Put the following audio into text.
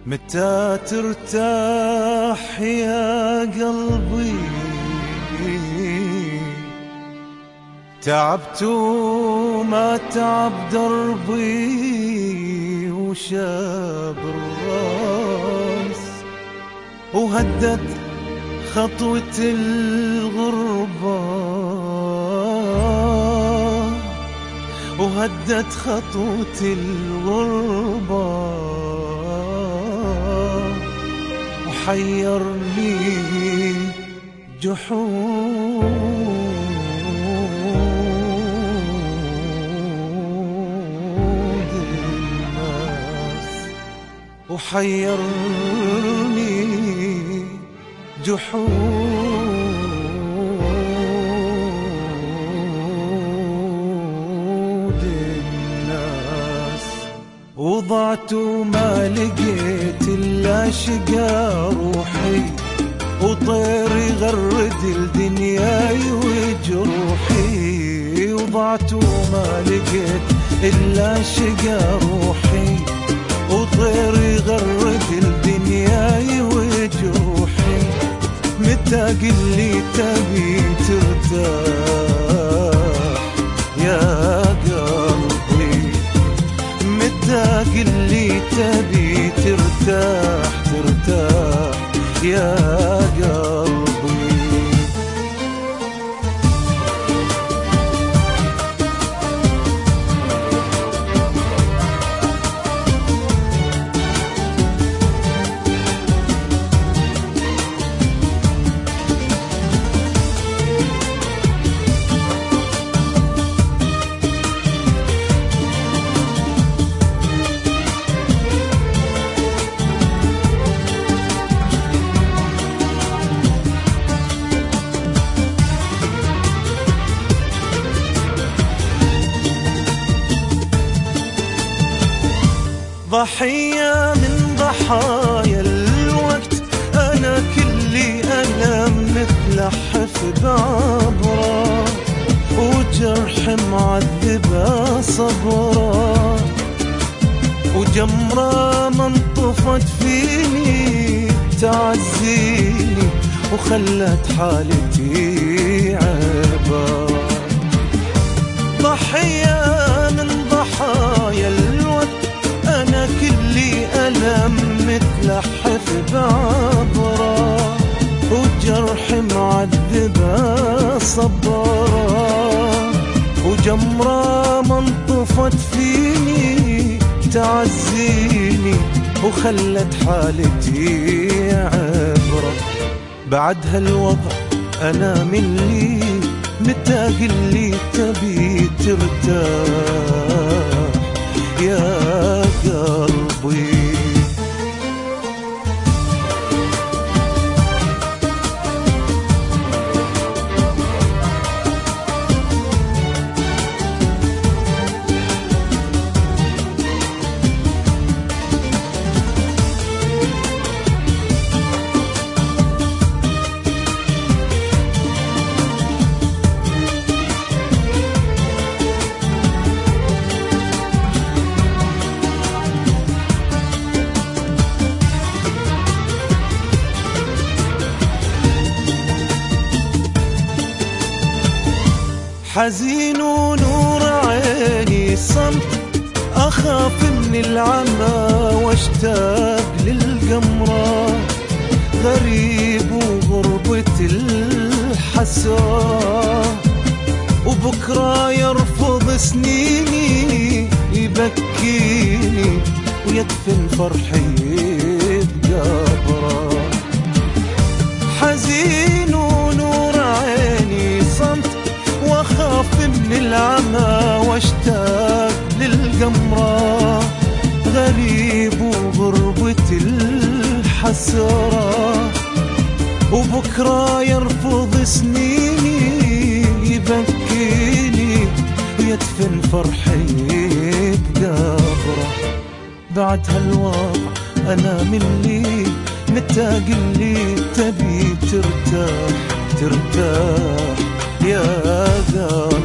متى ترتاح يا قلبي؟ تعبت وما تعب دربي وشاب الراس، وهدت خطوة الغربة، وهدت خطوة الغربة، وحيرني جحود الناس، وحيرني جحود الناس. وضعت وما لقيت إلا شقا روحي، وطير يغرد الدنياي وجروحي. وضعت وما لقيت إلا شقا روحي، وطير يغرد الدنياي وجروحي. متى قلي تبي ترتاح يا قلبي؟ متى قلي تبي ترتاح ترتاح يا قلبي؟ ضحية من ضحايا الوقت، أنا كلي ألم متلحف بعبرة، وجرح معذبة صبرة، وجمرة ما انطفت فيني تعزيني، وخلت حالتي عبرة. ضحية من ضحايا الوقت، أنا كلي ألم متلحف بعبرة، وجرح معذبة صبرة، وجمرة ما انطفت فيني تعزيني، وخلت حالتي عبرة. بعد هالوضع أنا مني، متى قلي تبي ترتاح يا قلبي؟ حزين ونور عيني صمت، أخاف من العمى واشتاق للقمرة، غريب وغربة الحسرة، وبكرة يرفض سنيني يبكيني، ويدفن فرحي بقبره. حزين ونور عيني صمت، واخاف من العمى واشتاق للقمرة، غريب وغربة الحسرة، وبكرة يرفض سنيني يبكيني، ويدفن فرحي بقبره. بعد هالوضع أنا مني، متى قلي تبي ترتاح ترتاح يا قلبي؟